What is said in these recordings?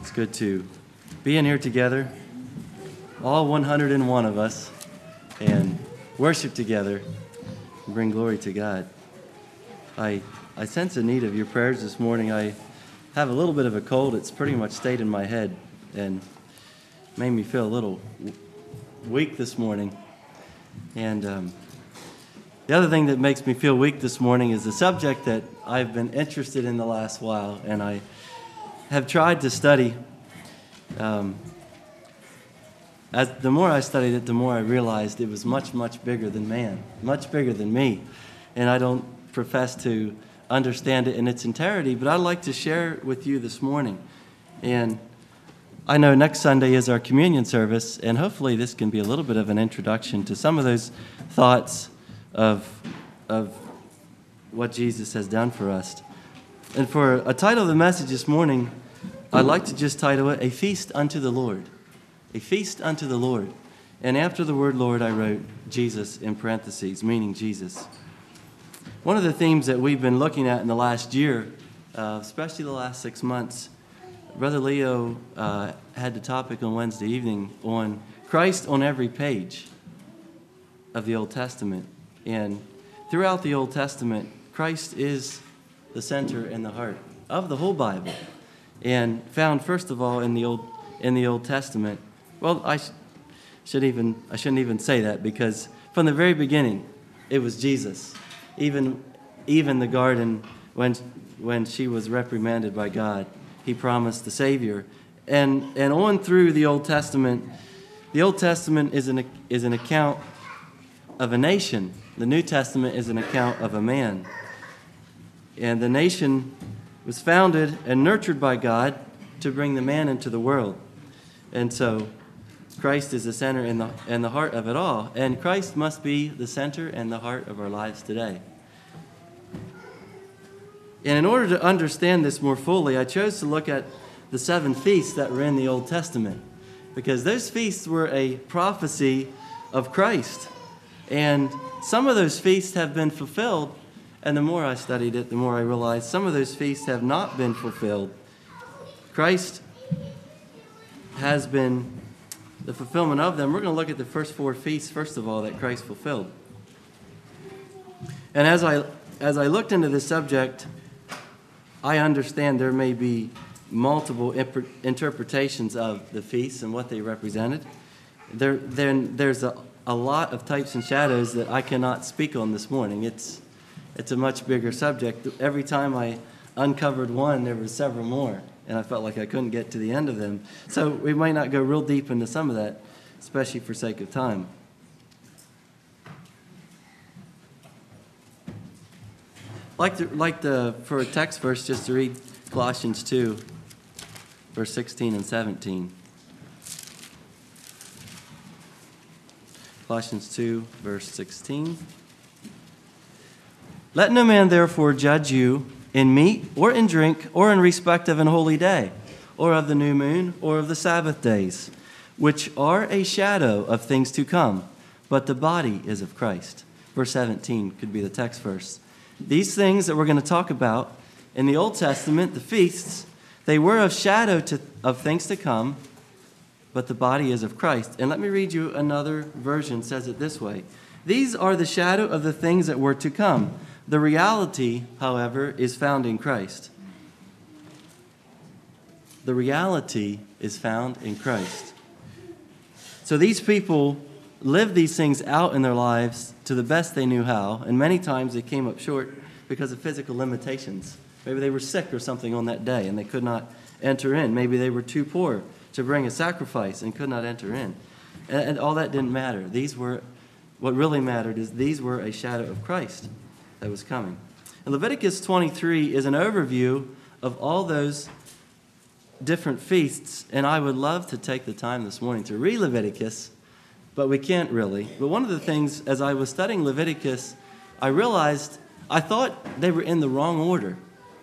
Good to be in here together, all 101 of us, and worship together and bring glory to God. I sense a need of your prayers this morning. I have a little bit of a cold. It's pretty much stayed in my head and made me feel a little weak this morning. And the other thing that makes me feel weak this morning is a subject that I've been interested in the last while, and I have tried to study. As the more I studied it, the more I realized it was much, much bigger than man, much bigger than me. And I don't profess to understand it in its entirety, but I'd like to share it with you this morning. And I know next Sunday is our communion service, and hopefully this can be a little bit of an introduction to some of those thoughts of what Jesus has done for us. And for a title of the message this morning, I'd like to just title it, A Feast Unto the Lord. A Feast Unto the Lord. And after the word Lord, I wrote Jesus in parentheses, meaning Jesus. One of the themes that we've been looking at in the last year, especially the last 6 months, Brother Leo had the topic on Wednesday evening on Christ on every page of the Old Testament. And throughout the Old Testament, Christ is the center and the heart of the whole Bible, and found first of all in the Old Testament. Well, I shouldn't even say that, because from the very beginning, it was Jesus. Even the garden, when she was reprimanded by God, he promised the Savior. And on through the Old Testament is an account of a nation. The New Testament is an account of a man. And the nation was founded and nurtured by God to bring the man into the world. And so Christ is the center and the heart of it all. And Christ must be the center and the heart of our lives today. And in order to understand this more fully, I chose to look at the 7 feasts that were in the Old Testament, because those feasts were a prophecy of Christ. And some of those feasts have been fulfilled, and the more I studied it, the more I realized some of those feasts have not been fulfilled. Christ has been the fulfillment of them. We're going to look at the first 4 feasts, first of all, that Christ fulfilled. And as I looked into this subject, I understand there may be multiple interpretations of the feasts and what they represented. There's a lot of types and shadows that I cannot speak on this morning. It's a much bigger subject. Every time I uncovered one, there were several more, and I felt like I couldn't get to the end of them. So we might not go real deep into some of that, especially for sake of time. For a text verse, just to read Colossians 2, verse 16 and 17. Colossians 2, verse 16. Let no man therefore judge you in meat or in drink or in respect of an holy day or of the new moon or of the Sabbath days, which are a shadow of things to come, but the body is of Christ. Verse 17 could be the text verse. These things that we're going to talk about in the Old Testament, the feasts, they were a shadow of things to come, but the body is of Christ. And let me read you another version, says it this way. These are the shadow of the things that were to come. The reality, however, is found in Christ. The reality is found in Christ. So these people lived these things out in their lives to the best they knew how, and many times they came up short because of physical limitations. Maybe they were sick or something on that day and they could not enter in. Maybe they were too poor to bring a sacrifice and could not enter in. And all that didn't matter. What really mattered is these were a shadow of Christ that was coming. And Leviticus 23 is an overview of all those different feasts, and I would love to take the time this morning to read Leviticus, but we can't really. But one of the things, as I was studying Leviticus, I realized I thought they were in the wrong order.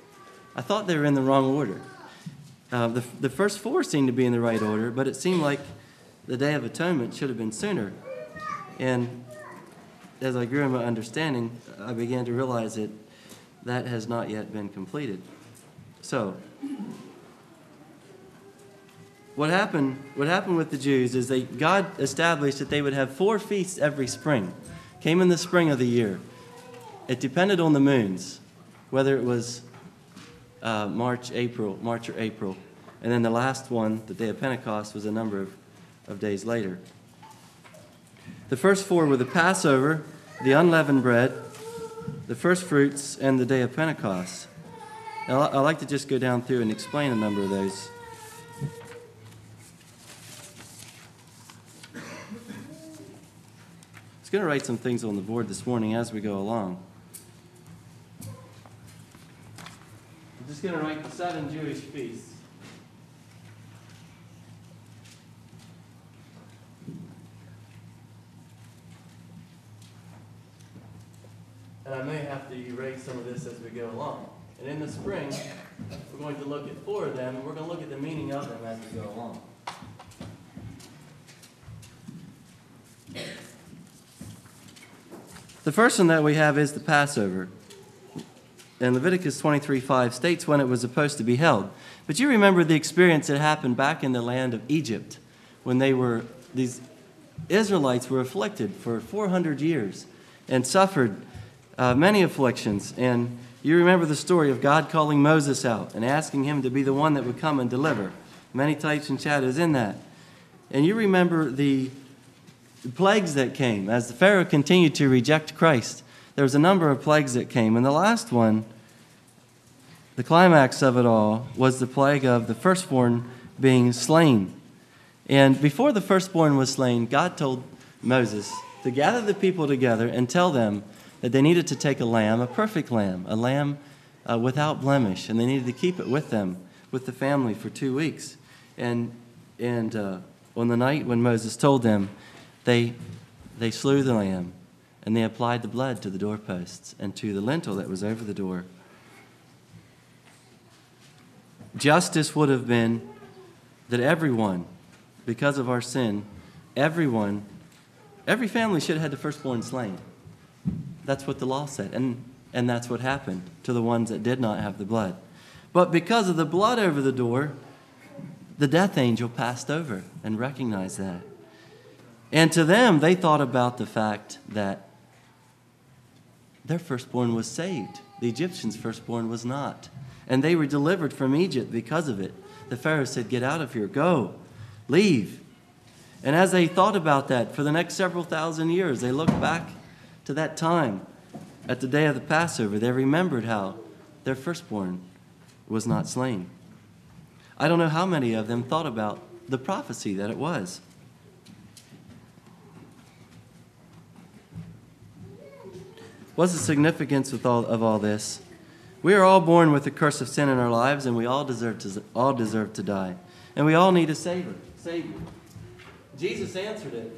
The first 4 seemed to be in the right order, but it seemed like the Day of Atonement should have been sooner. And as I grew in my understanding, I began to realize that has not yet been completed. So, what happened with the Jews is God established that they would have 4 feasts every spring. Came in the spring of the year. It depended on the moons, whether it was March or April. And then the last one, the day of Pentecost, was a number of days later. The first 4 were the Passover, the unleavened bread, the first fruits, and the day of Pentecost. Now, I'd like to just go down through and explain a number of those. I was going to write some things on the board this morning as we go along. I'm just going to write the 7 Jewish feasts. And I may have to erase some of this as we go along. And in the spring, we're going to look at 4 of them, and we're going to look at the meaning of them as we go along. The first one that we have is the Passover. And Leviticus 23:5 states when it was supposed to be held. But you remember the experience that happened back in the land of Egypt when these Israelites were afflicted for 400 years and suffered many afflictions. And you remember the story of God calling Moses out and asking him to be the one that would come and deliver. Many types and shadows in that. And you remember the plagues that came as the Pharaoh continued to reject Christ. There was a number of plagues that came. And the last one, the climax of it all, was the plague of the firstborn being slain. And before the firstborn was slain, God told Moses to gather the people together and tell them that they needed to take a lamb, a perfect lamb, a lamb without blemish, and they needed to keep it with them, with the family, for 2 weeks. And on the night when Moses told them, they slew the lamb, and they applied the blood to the doorposts and to the lintel that was over the door. Justice would have been that everyone, because of our sin, every family should have had the firstborn slain. That's what the law said, and that's what happened to the ones that did not have the blood. But because of the blood over the door, the death angel passed over and recognized that. And to them, they thought about the fact that their firstborn was saved. The Egyptians' firstborn was not. And they were delivered from Egypt because of it. The Pharaoh said, "Get out of here, go, leave." And as they thought about that for the next several thousand years, they looked back to that time at the day of the Passover. They remembered how their firstborn was not slain. I don't know how many of them thought about the prophecy that it was. What's the significance of all this? We are all born with the curse of sin in our lives, and we all deserve to die. And we all need a Savior. Jesus answered it.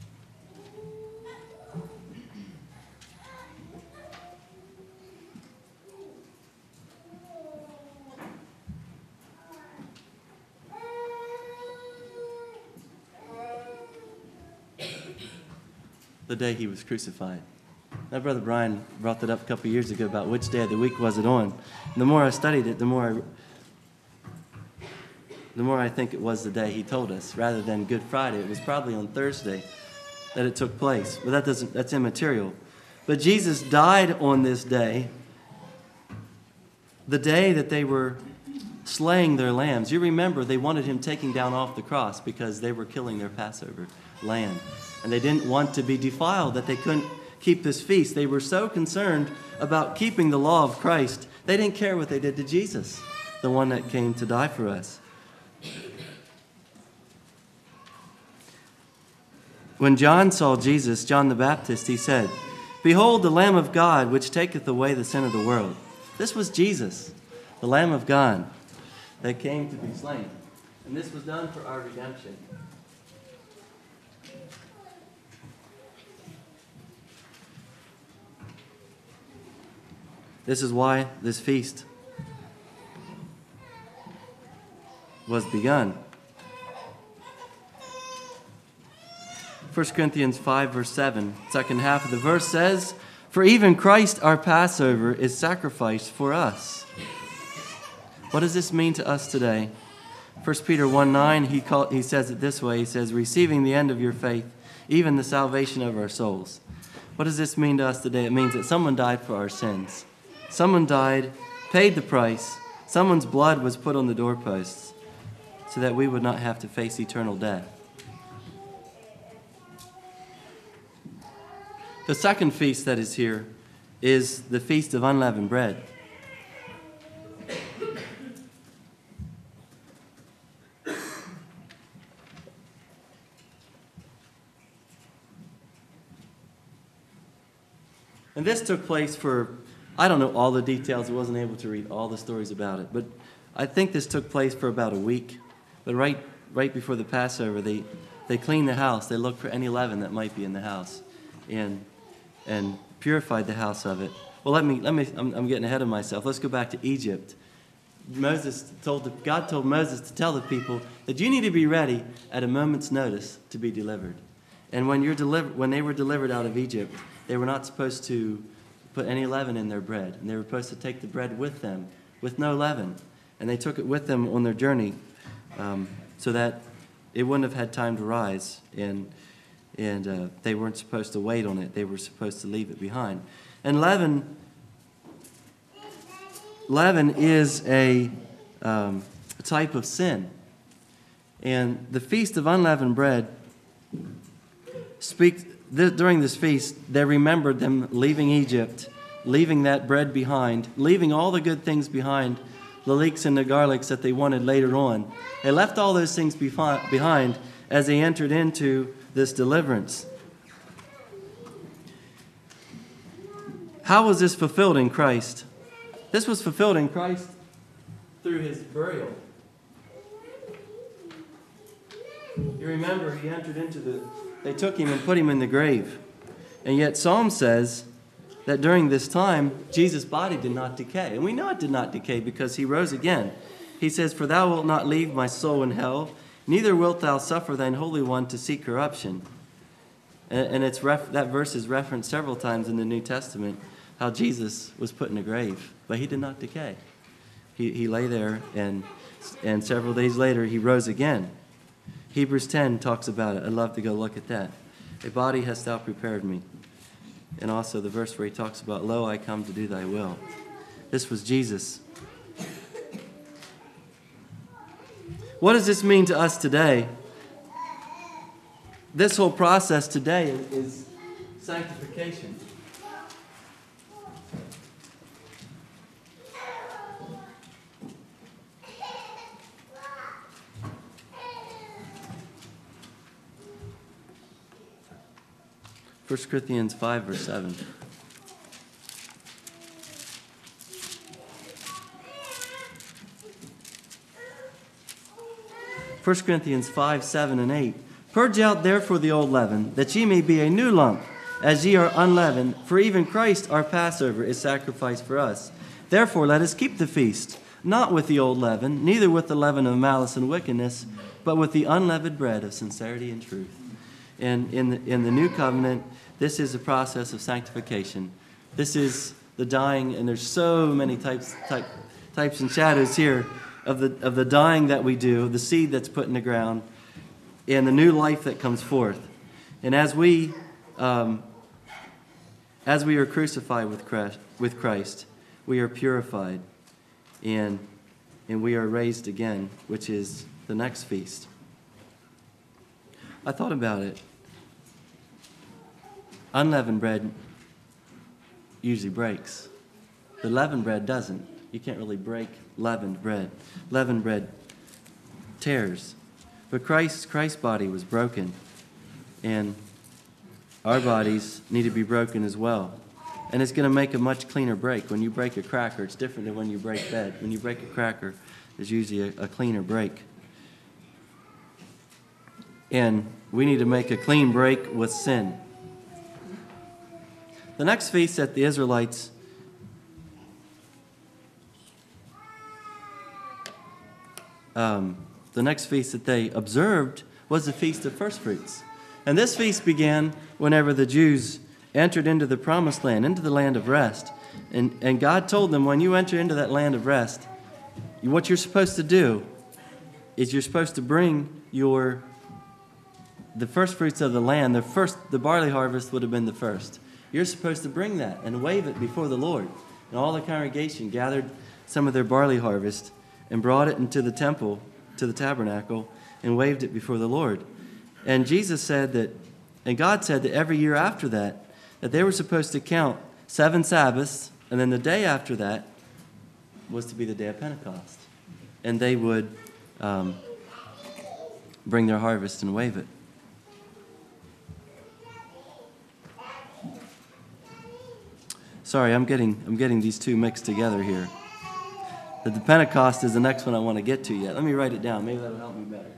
The day he was crucified. My brother Brian brought that up a couple years ago about which day of the week was it on. And the more I studied it, the more I think it was the day he told us, rather than Good Friday. It was probably on Thursday that it took place. But that's immaterial. But Jesus died on this day, the day that they were slaying their lambs. You remember they wanted him taken down off the cross because they were killing their Passover lamb. And they didn't want to be defiled, that they couldn't keep this feast. They were so concerned about keeping the law of Christ, they didn't care what they did to Jesus, the one that came to die for us. When John saw Jesus, John the Baptist, he said, "Behold the Lamb of God, which taketh away the sin of the world." This was Jesus, the Lamb of God, that came to be slain. And this was done for our redemption. This is why this feast was begun. 1 Corinthians 5, verse 7, second half of the verse says, "For even Christ our Passover is sacrificed for us." What does this mean to us today? 1 Peter 1:9, he says it this way. He says, receiving the end of your faith, even the salvation of our souls. What does this mean to us today? It means that someone died for our sins. Someone died, paid the price. Someone's blood was put on the doorposts so that we would not have to face eternal death. The second feast that is here is the Feast of Unleavened Bread. And this took place for, I don't know all the details. I wasn't able to read all the stories about it. But I think this took place for about a week. But right before the Passover, they cleaned the house. They looked for any leaven that might be in the house and purified the house of it. Well, I'm getting ahead of myself. Let's go back to Egypt. God told Moses to tell the people that you need to be ready at a moment's notice to be delivered. And when they were delivered out of Egypt, they were not supposed to put any leaven in their bread. And they were supposed to take the bread with them, with no leaven. And they took it with them on their journey so that it wouldn't have had time to rise. And they weren't supposed to wait on it. They were supposed to leave it behind. And leaven is a type of sin. And the Feast of Unleavened Bread during this feast, they remembered them leaving Egypt, leaving that bread behind, leaving all the good things behind, the leeks and the garlics that they wanted later on. They left all those things behind as they entered into this deliverance. How was this fulfilled in Christ? This was fulfilled in Christ through his burial. You remember he entered into they took him and put him in the grave. And yet Psalm says that during this time, Jesus' body did not decay. And we know it did not decay because he rose again. He says, for thou wilt not leave my soul in hell, neither wilt thou suffer thine Holy One to see corruption. And that verse is referenced several times in the New Testament, how Jesus was put in a grave, but he did not decay. He lay there, and several days later, he rose again. Hebrews 10 talks about it. I'd love to go look at that. A body hast thou prepared me. And also the verse where he talks about, lo, I come to do thy will. This was Jesus. What does this mean to us today? This whole process today is sanctification. First Corinthians 5, verse 7. First Corinthians 5, 7, and 8. Purge out therefore the old leaven, that ye may be a new lump, as ye are unleavened. For even Christ our Passover is sacrificed for us. Therefore let us keep the feast, not with the old leaven, neither with the leaven of malice and wickedness, but with the unleavened bread of sincerity and truth. And in the new covenant, this is a process of sanctification. This is the dying, and there's so many types and shadows here of the dying that we do, the seed that's put in the ground, and the new life that comes forth. And as we are crucified with Christ, we are purified, and we are raised again, which is the next feast. I thought about it. Unleavened bread usually breaks. The leavened bread doesn't. You can't really break leavened bread. Leavened bread tears. But Christ's body was broken, and our bodies need to be broken as well. And it's going to make a much cleaner break. When you break a cracker, it's different than when you break bread. When you break a cracker, there's usually a cleaner break. And we need to make a clean break with sin. The next feast that the Israelites they observed was the Feast of First Fruits. And this feast began whenever the Jews entered into the promised land, into the land of rest. And God told them, when you enter into that land of rest, what you're supposed to do is you're supposed to bring the first fruits of the land. The barley harvest would have been the first. You're supposed to bring that and wave it before the Lord. And all the congregation gathered some of their barley harvest and brought it into the temple, to the tabernacle, and waved it before the Lord. And Jesus said that, and God said that every year after that they were supposed to count 7 Sabbaths, and then the day after that was to be the day of Pentecost. And they would bring their harvest and wave it. Sorry, I'm getting these two mixed together here. The Pentecost is the next one I want to get to yet. Let me write it down. Maybe that'll help me better.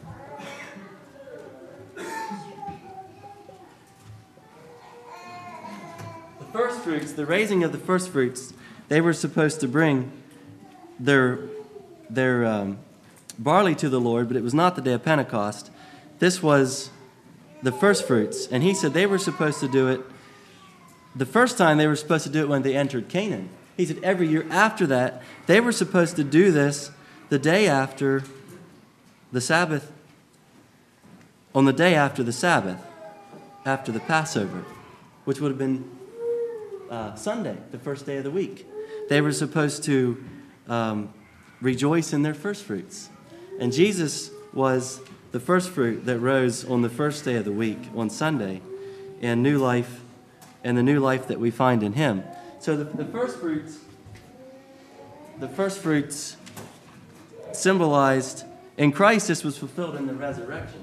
The first fruits, the raising of the first fruits, they were supposed to bring their barley to the Lord, but it was not the day of Pentecost. This was the first fruits, and he said they were supposed to do it. The first time they were supposed to do it when they entered Canaan. He said every year after that, they were supposed to do this the day after the Sabbath, on the day after the Sabbath, after the Passover, which would have been Sunday, the first day of the week. They were supposed to rejoice in their first fruits. And Jesus was the first fruit that rose on the first day of the week, on Sunday, and new life, and the new life that we find in him. So the first fruits symbolized, in Christ this was fulfilled in the resurrection.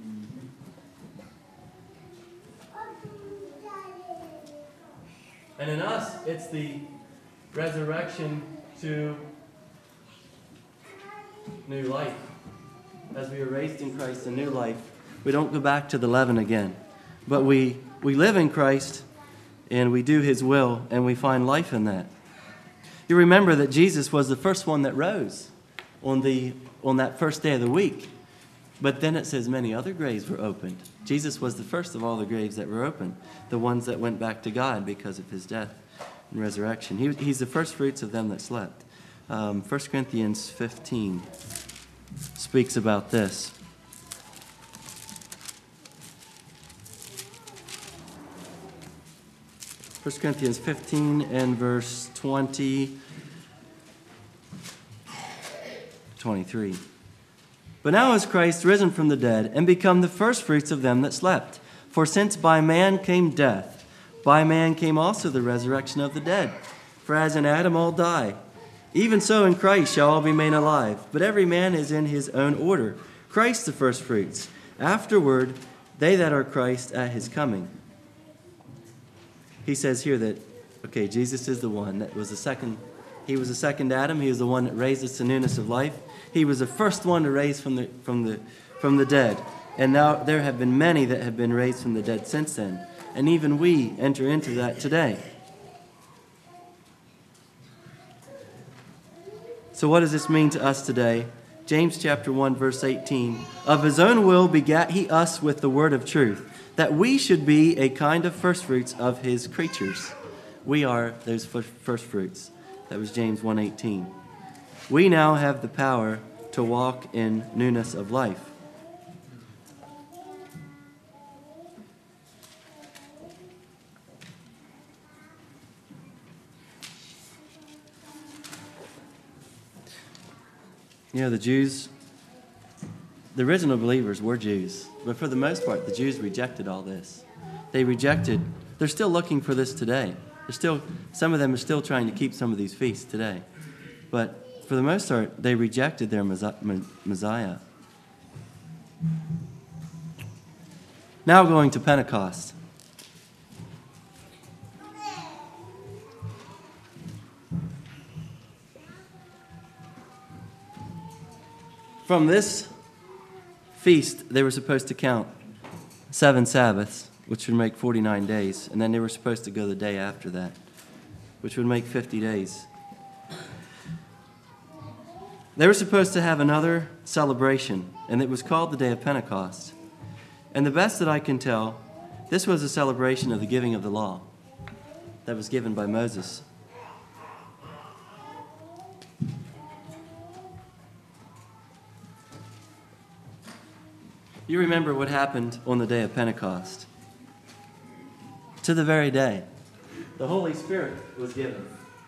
And in us, it's the resurrection to new life. As we are raised in Christ in new life, we don't go back to the leaven again, but we live in Christ, and we do his will, and we find life in that. You remember that Jesus was the first one that rose on that first day of the week. But then it says many other graves were opened. Jesus was the first of all the graves that were opened, the ones that went back to God because of his death and resurrection. He's the first fruits of them that slept. 1 Corinthians 15 speaks about this. 1 Corinthians 15 and verse 23. But now is Christ risen from the dead and become the firstfruits of them that slept. For since by man came death, by man came also the resurrection of the dead. For as in Adam all die, even so in Christ shall all be made alive. But every man is in his own order. Christ the firstfruits. Afterward, they that are Christ at his coming. He says here that, okay, Jesus is the one that was the second. He was the second Adam. He was the one that raised us to newness of life. He was the first one to raise from the dead. And now there have been many that have been raised from the dead since then. And even we enter into that today. So what does this mean to us today? James chapter 1, verse 18. Of his own will begat he us with the word of truth, that we should be a kind of firstfruits of his creatures. We are those firstfruits. That was James 1:18. We now have the power to walk in newness of life. You know, the Jews, the original believers were Jews, but for the most part, the Jews rejected all this. They're still looking for this today. Some of them are still trying to keep some of these feasts today. But for the most part, they rejected their Messiah. Now going to Pentecost. From this feast, they were supposed to count 7 Sabbaths, which would make 49 days. And then they were supposed to go the day after that, which would make 50 days. They were supposed to have another celebration, and it was called the Day of Pentecost. And the best that I can tell, this was a celebration of the giving of the law that was given by Moses. You remember what happened on the day of Pentecost. To the very day, the Holy Spirit was given.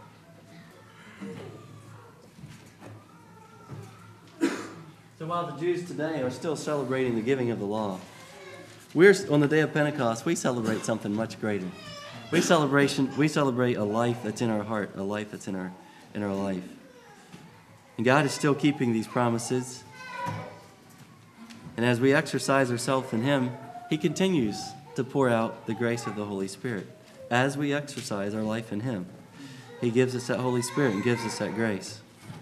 So while the Jews today are still celebrating the giving of the law, on the day of Pentecost, we celebrate something much greater. We celebrate a life that's in our heart, a life that's in our life. And God is still keeping these promises. And as we exercise ourselves in Him, He continues to pour out the grace of the Holy Spirit. As we exercise our life in Him, He gives us that Holy Spirit and gives us that grace.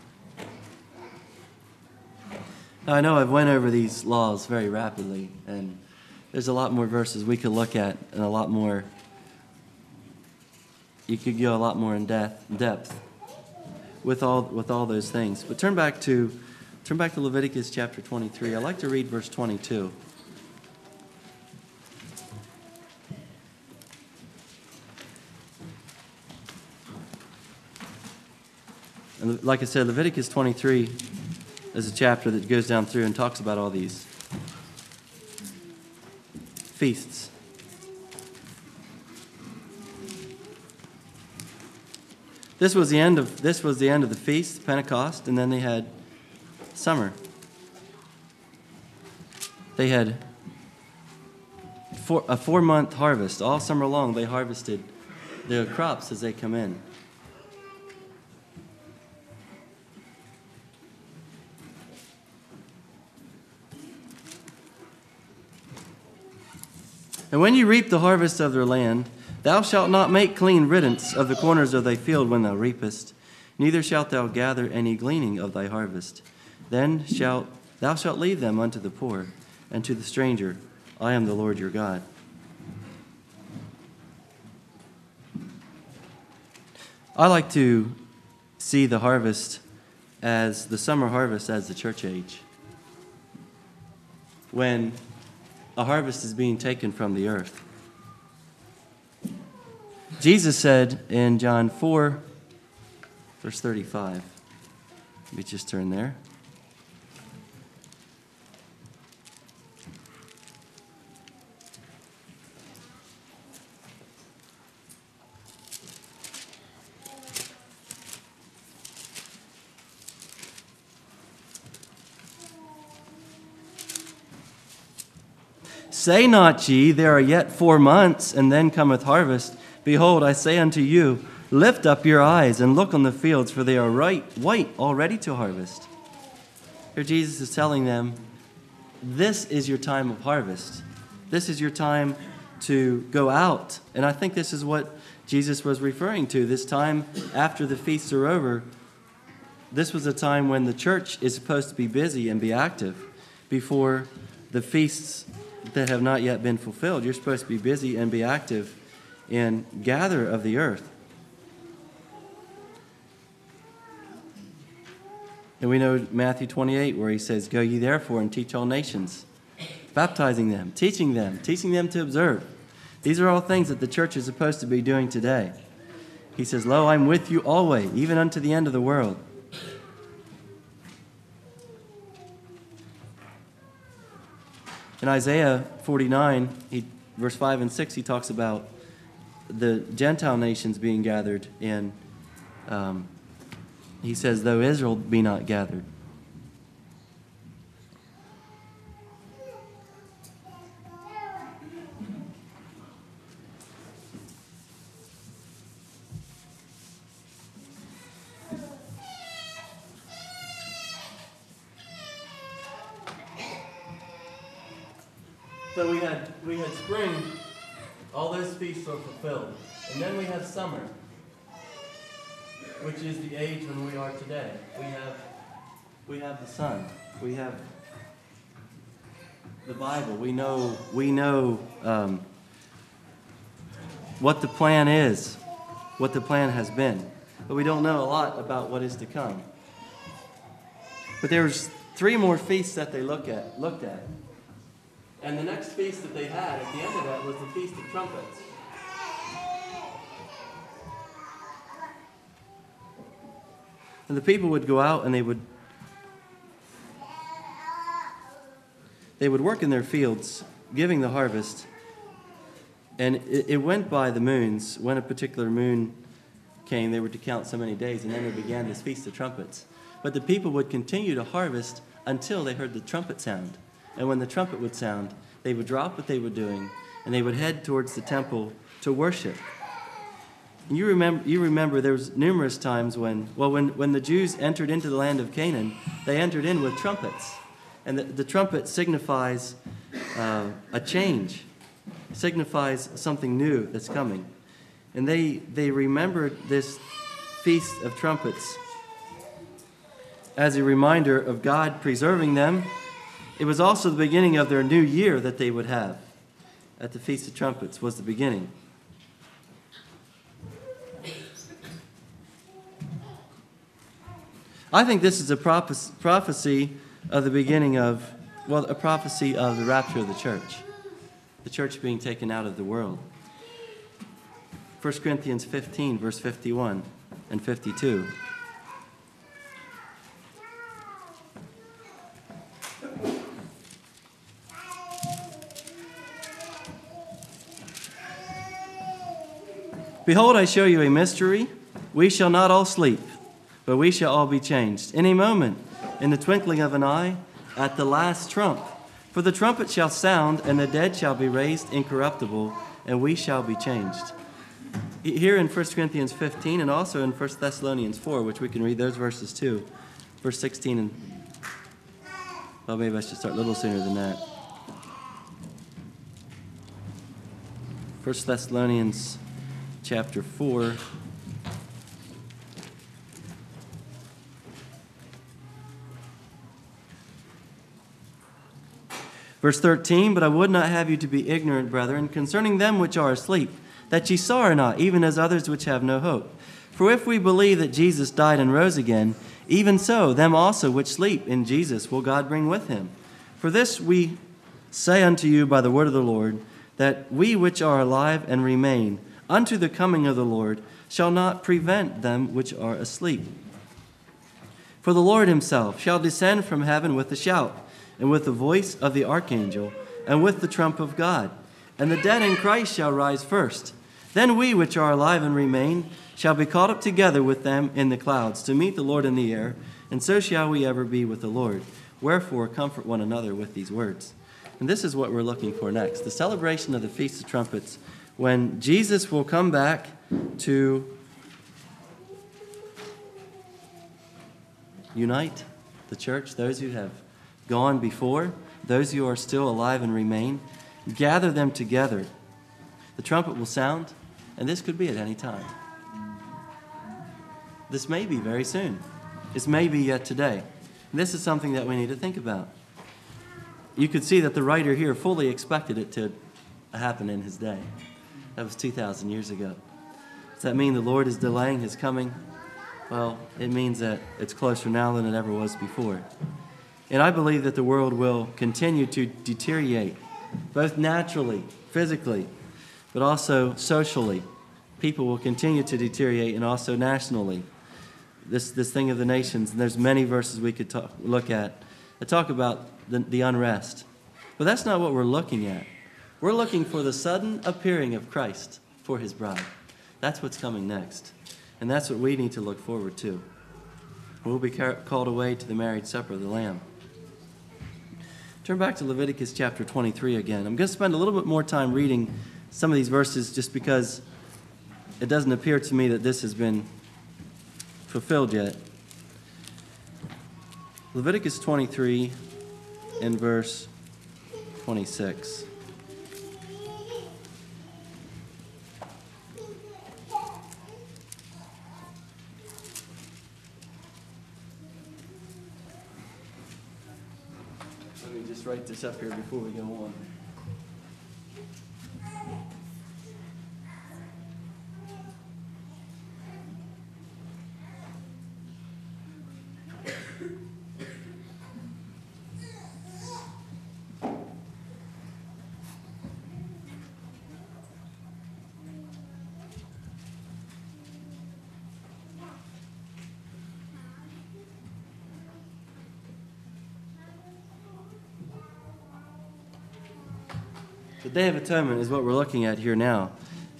Now, I know I've went over these laws very rapidly, and there's a lot more verses we could look at, and a lot more. You could go a lot more in depth with all those things. But turn back to Leviticus chapter 23. I'd like to read verse 22. And like I said, Leviticus 23 is a chapter that goes down through and talks about all these feasts. This was the end of the feast, Pentecost, and then they had summer. They had a 4-month harvest. All summer long they harvested their crops as they come in. And when you reap the harvest of their land, thou shalt not make clean riddance of the corners of thy field when thou reapest, neither shalt thou gather any gleaning of thy harvest. Then thou shalt leave them unto the poor and to the stranger. I am the Lord your God. I like to see the harvest as the summer harvest as the church age, when a harvest is being taken from the earth. Jesus said in John 4, verse 35, let me just turn there. Say not ye, there are yet 4 months, and then cometh harvest. Behold, I say unto you, lift up your eyes and look on the fields, for they are white already to harvest. Here Jesus is telling them, this is your time of harvest. This is your time to go out. And I think this is what Jesus was referring to. This time after the feasts are over, this was a time when the church is supposed to be busy and be active before the feasts that have not yet been fulfilled. You're supposed to be busy and be active in gather of the earth. And we know Matthew 28 where he says, go ye therefore and teach all nations, baptizing them, teaching them to observe. These are all things that the church is supposed to be doing today. He says, lo, I'm with you always, even unto the end of the world. In Isaiah 49, verse 5 and 6, he talks about the Gentile nations being gathered in. He says, though Israel be not gathered. So we had spring, all those feasts are fulfilled. And then we have summer, which is the age when we are today. We have the sun. We have the Bible. We know what the plan is, what the plan has been. But we don't know a lot about what is to come. But there's 3 more feasts that they looked at. And the next feast that they had at the end of that was the Feast of Trumpets. And the people would go out and they they would work in their fields, giving the harvest, and it went by the moons. When a particular moon came, they were to count so many days, and then they began this Feast of Trumpets. But the people would continue to harvest until they heard the trumpet sound. And when the trumpet would sound, they would drop what they were doing, and they would head towards the temple to worship. And you remember there was numerous times when the Jews entered into the land of Canaan, they entered in with trumpets. And the trumpet signifies a change, signifies something new that's coming. And they remembered this Feast of Trumpets as a reminder of God preserving them. It was also the beginning of their new year that they would have at the Feast of Trumpets was the beginning. I think this is a prophecy of the beginning of, a prophecy of the rapture of the church being taken out of the world. 1 Corinthians 15, verse 51 and 52. Behold, I show you a mystery. We shall not all sleep, but we shall all be changed. In a moment, in the twinkling of an eye, at the last trump. For the trumpet shall sound, and the dead shall be raised incorruptible, and we shall be changed. Here in 1 Corinthians 15 and also in 1 Thessalonians 4, which we can read those verses too. Verse 16 and... Well, maybe I should start a little sooner than that. 1 Thessalonians chapter 4. Verse 13, but I would not have you to be ignorant, brethren, concerning them which are asleep, that ye sorrow not, even as others which have no hope. For if we believe that Jesus died and rose again, even so them also which sleep in Jesus will God bring with him. For this we say unto you by the word of the Lord, that we which are alive and remain unto the coming of the Lord shall not prevent them which are asleep. For the Lord himself shall descend from heaven with a shout, and with the voice of the archangel, and with the trump of God. And the dead in Christ shall rise first. Then we which are alive and remain shall be caught up together with them in the clouds to meet the Lord in the air, and so shall we ever be with the Lord. Wherefore comfort one another with these words. And this is what we're looking for next, the celebration of the Feast of Trumpets, when Jesus will come back to unite the church, those who have gone before, those who are still alive and remain, gather them together. The trumpet will sound, and this could be at any time. This may be very soon. This may be yet today. And this is something that we need to think about. You could see that the writer here fully expected it to happen in his day. That was 2,000 years ago. Does that mean the Lord is delaying his coming? Well, it means that it's closer now than it ever was before. And I believe that the world will continue to deteriorate, both naturally, physically, but also socially. People will continue to deteriorate, and also nationally. This thing of the nations, and there's many verses we could look at that talk about the unrest. But that's not what we're looking at. We're looking for the sudden appearing of Christ for his bride. That's what's coming next. And that's what we need to look forward to. We'll be called away to the marriage supper of the Lamb. Turn back to Leviticus chapter 23 again. I'm going to spend a little bit more time reading some of these verses just because it doesn't appear to me that this has been fulfilled yet. Leviticus 23 and verse 26. Let me just write this up here before we go on. The Day of Atonement is what we're looking at here now.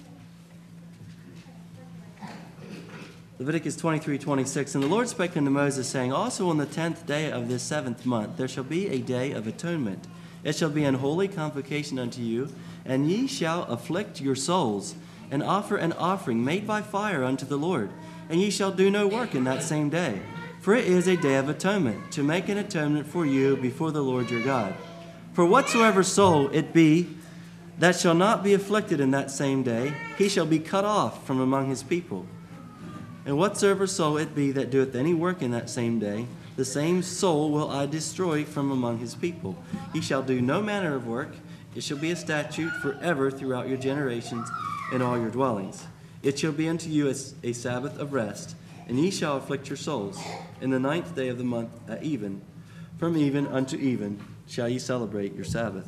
Leviticus 23:26, And the Lord spake unto Moses, saying, Also on the 10th day of this 7th month there shall be a day of atonement. It shall be an holy convocation unto you, and ye shall afflict your souls, and offer an offering made by fire unto the Lord. And ye shall do no work in that same day. For it is a day of atonement, to make an atonement for you before the Lord your God. For whatsoever soul it be that shall not be afflicted in that same day, he shall be cut off from among his people. And whatsoever soul it be that doeth any work in that same day, the same soul will I destroy from among his people. He shall do no manner of work. It shall be a statute forever throughout your generations in all your dwellings. It shall be unto you a Sabbath of rest, and ye shall afflict your souls. In the 9th day of the month at even, from even unto even, shall ye celebrate your Sabbath.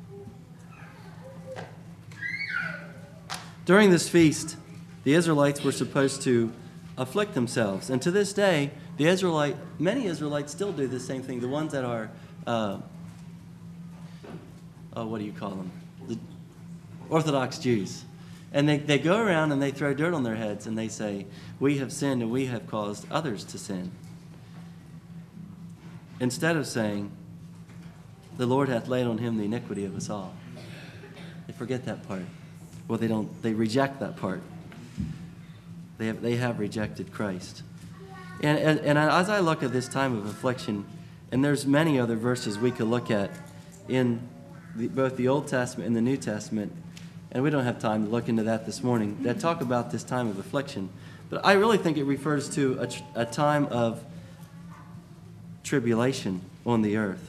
During this feast, the Israelites were supposed to afflict themselves. And to this day, many Israelites still do the same thing. The ones that are, what do you call them? The Orthodox Jews. And they go around and they throw dirt on their heads and they say, we have sinned and we have caused others to sin. Instead of saying, the Lord hath laid on him the iniquity of us all. They forget that part. Well, they reject that part. They have rejected Christ. And as I look at this time of affliction, and there's many other verses we could look at in both the Old Testament and the New Testament, and we don't have time to look into that this morning, that talk about this time of affliction. But I really think it refers to a time of tribulation on the earth.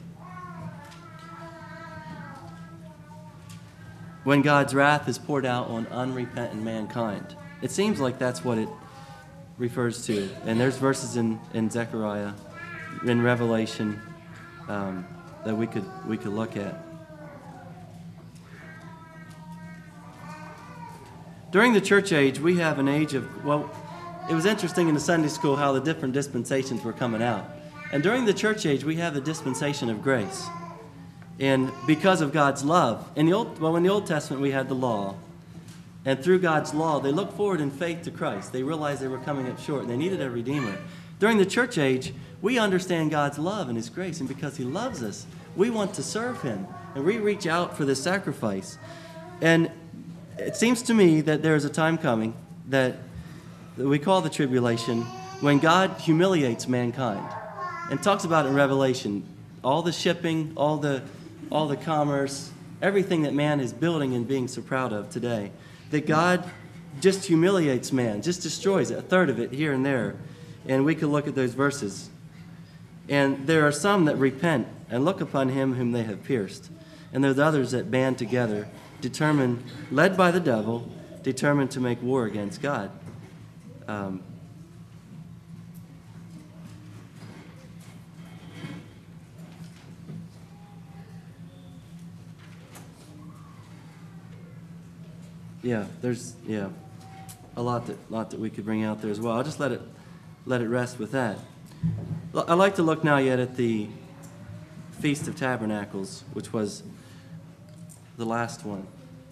When God's wrath is poured out on unrepentant mankind. It seems like that's what it refers to. And there's verses in Zechariah, in Revelation, that we could look at. During the church age, we have an age of, well, it was interesting in the Sunday school how the different dispensations were coming out. And during the church age, we have the dispensation of grace. And because of God's love, in the Old Testament, we had the law. And through God's law, they looked forward in faith to Christ. They realized they were coming up short and they needed a Redeemer. During the church age, we understand God's love and his grace. And because he loves us, we want to serve him. And we reach out for this sacrifice. And it seems to me that there is a time coming that we call the tribulation, when God humiliates mankind. And talks about it in Revelation. All the shipping, all the commerce, everything that man is building and being so proud of today. That God just humiliates man, just destroys it, a third of it here and there. And we could look at those verses. And there are some that repent and look upon him whom they have pierced. And there's others that band together, determined, led by the devil, determined to make war against God. There's a lot that we could bring out there as well. I'll just let it rest with that. I'd like to look now yet at the Feast of Tabernacles, which was the last one.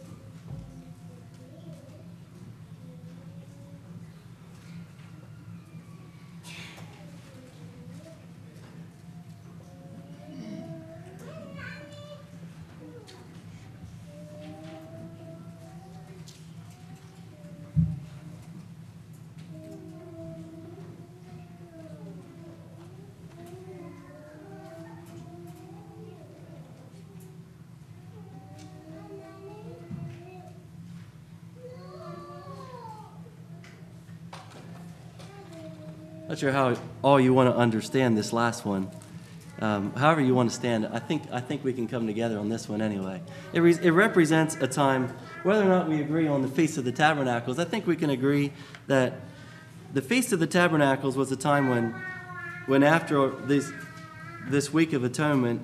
Not sure how all you want to understand this last one. However you want to stand it, I think we can come together on this one anyway. It represents a time, whether or not we agree on the Feast of the Tabernacles, I think we can agree that the Feast of the Tabernacles was a time when after this week of atonement,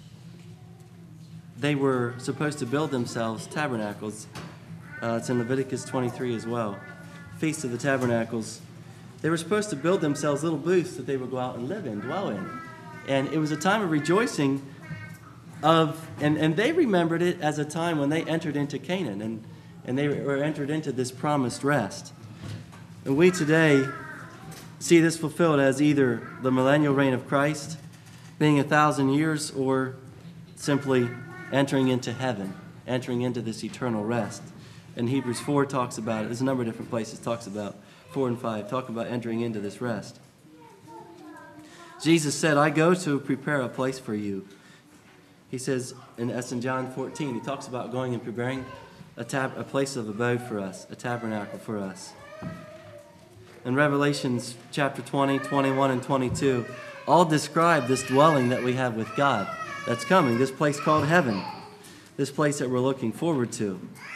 they were supposed to build themselves tabernacles. It's in Leviticus 23 as well. Feast of the Tabernacles. They were supposed to build themselves little booths that they would go out and live in, dwell in. And it was a time of rejoicing and they remembered it as a time when they entered into Canaan and they were entered into this promised rest. And we today see this fulfilled as either the millennial reign of Christ, being 1,000 years, or simply entering into heaven, entering into this eternal rest. And Hebrews 4 talks about it. There's a number of different places talks about 4 and 5, talk about entering into this rest. Jesus said, I go to prepare a place for you. He says, in John 14, he talks about going and preparing a place of abode for us, a tabernacle for us. In Revelations chapter 20, 21, and 22, all describe this dwelling that we have with God that's coming, this place called heaven, this place that we're looking forward to.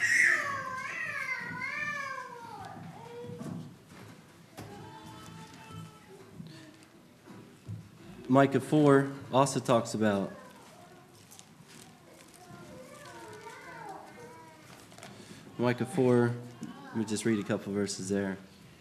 Micah 4 also talks about Micah 4, let me just read a couple verses there.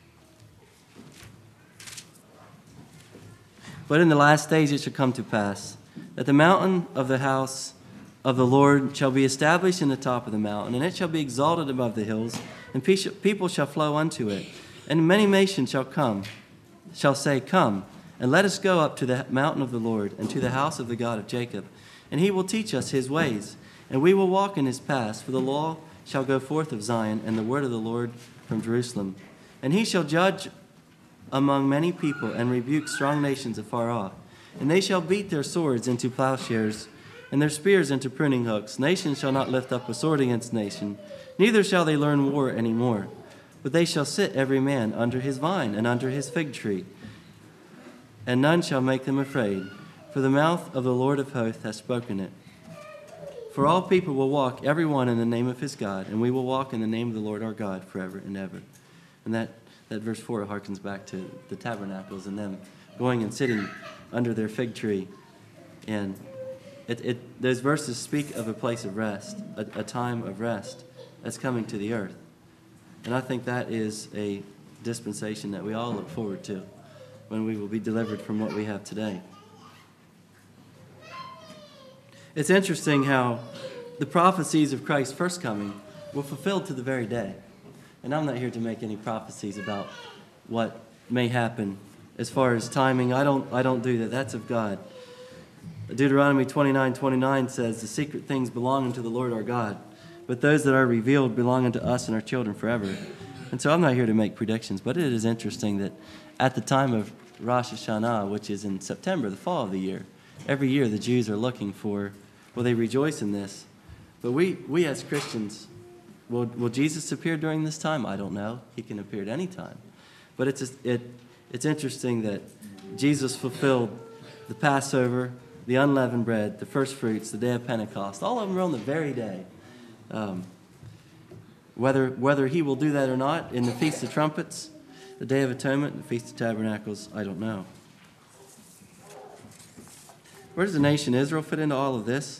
But in the last days it shall come to pass that the mountain of the house of the Lord shall be established in the top of the mountain, and it shall be exalted above the hills, and people shall flow unto it. And many nations shall say, Come, and let us go up to the mountain of the Lord, and to the house of the God of Jacob. And he will teach us his ways, and we will walk in his paths. For the law shall go forth of Zion, and the word of the Lord from Jerusalem. And he shall judge among many people, and rebuke strong nations afar off. And they shall beat their swords into plowshares, and their spears into pruning hooks. Nation shall not lift up a sword against nation, neither shall they learn war any more. But they shall sit every man under his vine, and under his fig tree, and none shall make them afraid, for the mouth of the Lord of hosts hath spoken it. For all people will walk, every one in the name of his God, and we will walk in the name of the Lord our God forever and ever. And that verse 4 harkens back to the tabernacles and them going and sitting under their fig tree. And those verses speak of a place of rest, a time of rest that's coming to the earth. And I think that is a dispensation that we all look forward to, when we will be delivered from what we have today. It's interesting how the prophecies of Christ's first coming were fulfilled to the very day. And I'm not here to make any prophecies about what may happen as far as timing. I don't do that. That's of God. Deuteronomy 29:29 says, the secret things belong unto the Lord our God, but those that are revealed belong unto us and our children forever. And so I'm not here to make predictions, but it is interesting that at the time of Rosh Hashanah, which is in September, the fall of the year, every year the Jews are looking for, they rejoice in this. But we as Christians, will Jesus appear during this time? I don't know. He can appear at any time. But it's interesting that Jesus fulfilled the Passover, the unleavened bread, the first fruits, the day of Pentecost. All of them are on the very day. Whether he will do that or not in the Feast of Trumpets, the Day of Atonement, the Feast of Tabernacles, I don't know. Where does the nation Israel fit into all of this?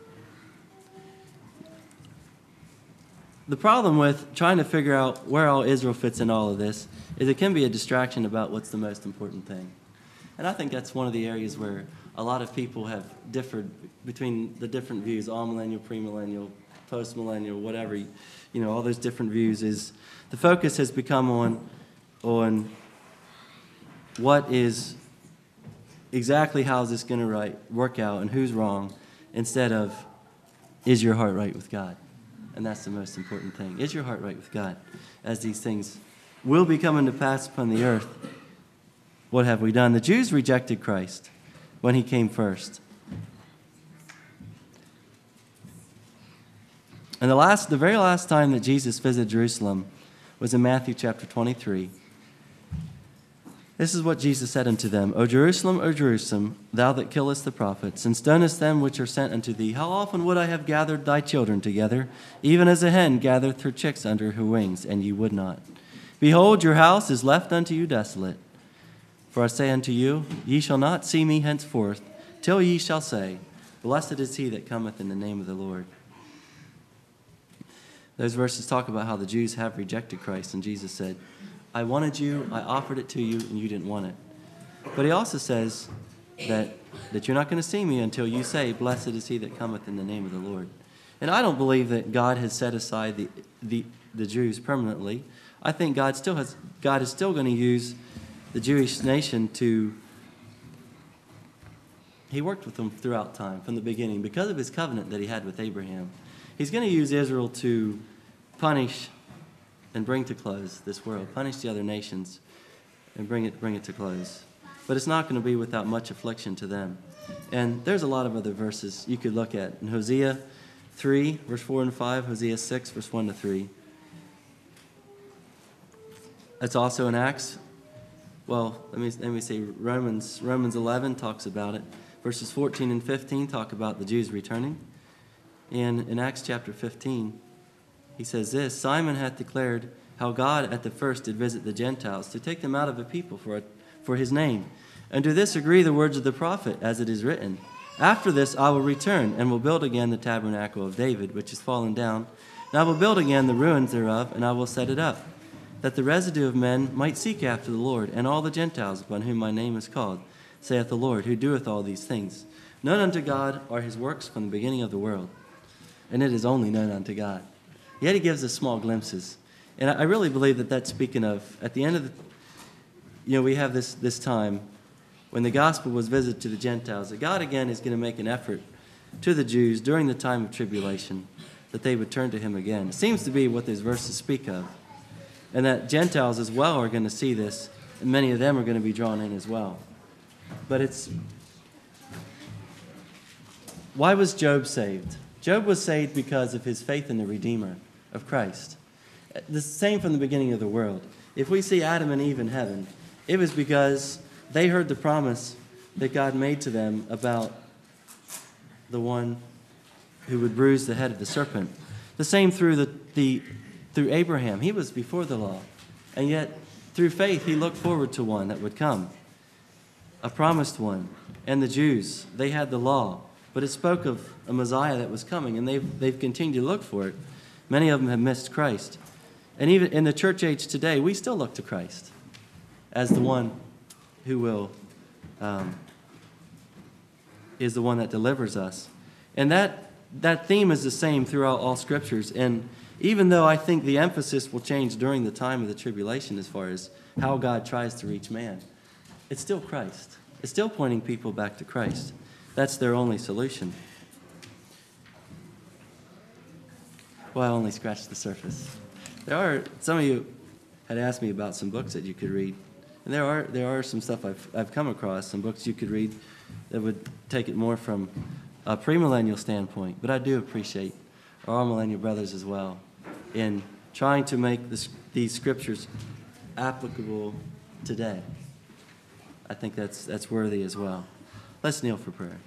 The problem with trying to figure out where all Israel fits in all of this is it can be a distraction about what's the most important thing. And I think that's one of the areas where a lot of people have differed between the different views, all-millennial, premillennial, post-millennial, whatever, all those different views. Is the focus has become on what is exactly how is this going to work out and who's wrong, instead of is your heart right with God? And that's the most important thing. Is your heart right with God? As these things will be coming to pass upon the earth, what have we done? The Jews rejected Christ when he came first. And the very last time that Jesus visited Jerusalem was in Matthew chapter 23. This is what Jesus said unto them, O Jerusalem, thou that killest the prophets, and stonest them which are sent unto thee, how often would I have gathered thy children together, even as a hen gathereth her chicks under her wings, and ye would not. Behold, your house is left unto you desolate. For I say unto you, ye shall not see me henceforth, till ye shall say, Blessed is he that cometh in the name of the Lord. Those verses talk about how the Jews have rejected Christ, and Jesus said, I wanted you, I offered it to you, and you didn't want it. But he also says that that you're not going to see me until you say, blessed is he that cometh in the name of the Lord. And I don't believe that God has set aside the Jews permanently. I think God is still going to use the Jewish nation he worked with them throughout time, from the beginning, because of his covenant that he had with Abraham. He's going to use Israel to punish and bring to close this world, punish the other nations and bring it to close. But it's not going to be without much affliction to them. And there's a lot of other verses you could look at. In Hosea 3, verse 4 and 5, Hosea 6, verse 1 to 3. It's also in Acts. Well, let me say Romans 11 talks about it. Verses 14 and 15 talk about the Jews returning. And in Acts chapter 15, he says this, Simon hath declared how God at the first did visit the Gentiles to take them out of a people for his name. And to this agree the words of the prophet, as it is written, after this I will return, and will build again the tabernacle of David, which is fallen down. And I will build again the ruins thereof, and I will set it up, that the residue of men might seek after the Lord, and all the Gentiles upon whom my name is called, saith the Lord, who doeth all these things. Known unto God are his works from the beginning of the world, and it is only known unto God. Yet he gives us small glimpses. And I really believe that that's speaking of, at the end of we have this time when the gospel was visited to the Gentiles, that God again is going to make an effort to the Jews during the time of tribulation, that they would turn to him again. It seems to be what these verses speak of. And that Gentiles as well are going to see this, and many of them are going to be drawn in as well. But why was Job saved? Job was saved because of his faith in the Redeemer of Christ. The same from the beginning of the world. If we see Adam and Eve in heaven, it was because they heard the promise that God made to them about the one who would bruise the head of the serpent. The same through through Abraham. He was before the law. And yet, through faith, he looked forward to one that would come, a promised one. And the Jews, they had the law, but it spoke of a Messiah that was coming, and they've continued to look for it. Many of them have missed Christ. And even in the church age today, we still look to Christ as the one who is the one that delivers us. And that theme is the same throughout all scriptures. And even though I think the emphasis will change during the time of the tribulation as far as how God tries to reach man, it's still Christ. It's still pointing people back to Christ. That's their only solution. Well, I only scratched the surface. Some of you had asked me about some books that you could read. And there are some stuff I've come across, some books you could read that would take it more from a premillennial standpoint. But I do appreciate our millennial brothers as well in trying to make these scriptures applicable today. I think that's worthy as well. Let's kneel for prayer.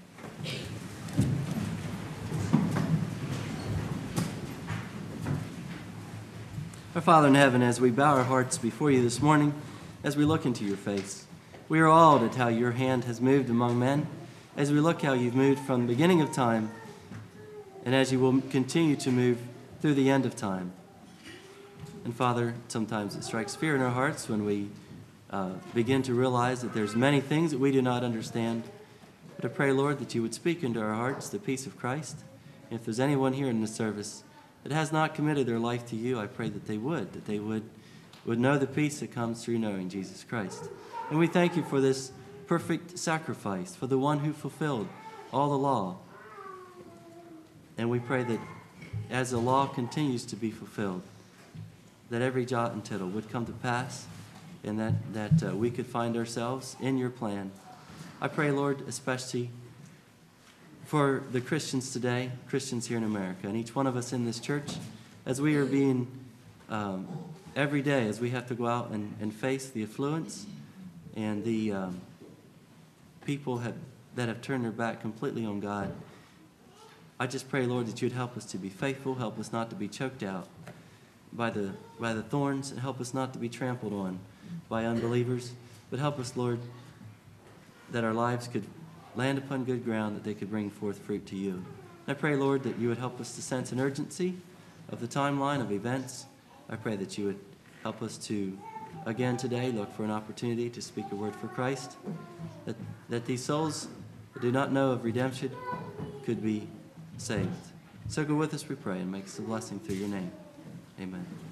Our Father in heaven, as we bow our hearts before you this morning, as we look into your face, we are awed at how your hand has moved among men, as we look how you've moved from the beginning of time, and as you will continue to move through the end of time. And Father, sometimes it strikes fear in our hearts when we begin to realize that there's many things that we do not understand. But I pray, Lord, that you would speak into our hearts the peace of Christ. And if there's anyone here in the service that has not committed their life to you, I pray that they would know the peace that comes through knowing Jesus Christ. And we thank you for this perfect sacrifice, for the one who fulfilled all the law. And we pray that as the law continues to be fulfilled, that every jot and tittle would come to pass, and that we could find ourselves in your plan. I pray, Lord, especially for the Christians today, Christians here in America, and each one of us in this church, as we are being, every day, as we have to go out and face the affluence and the people that have turned their back completely on God. I just pray, Lord, that you'd help us to be faithful, help us not to be choked out by the thorns, and help us not to be trampled on by unbelievers, but help us, Lord, that our lives could land upon good ground, that they could bring forth fruit to you. And I pray, Lord, that you would help us to sense an urgency of the timeline of events. I pray that you would help us to, again today, look for an opportunity to speak a word for Christ, that these souls that do not know of redemption could be saved. So go with us, we pray, and make us a blessing through your name. Amen.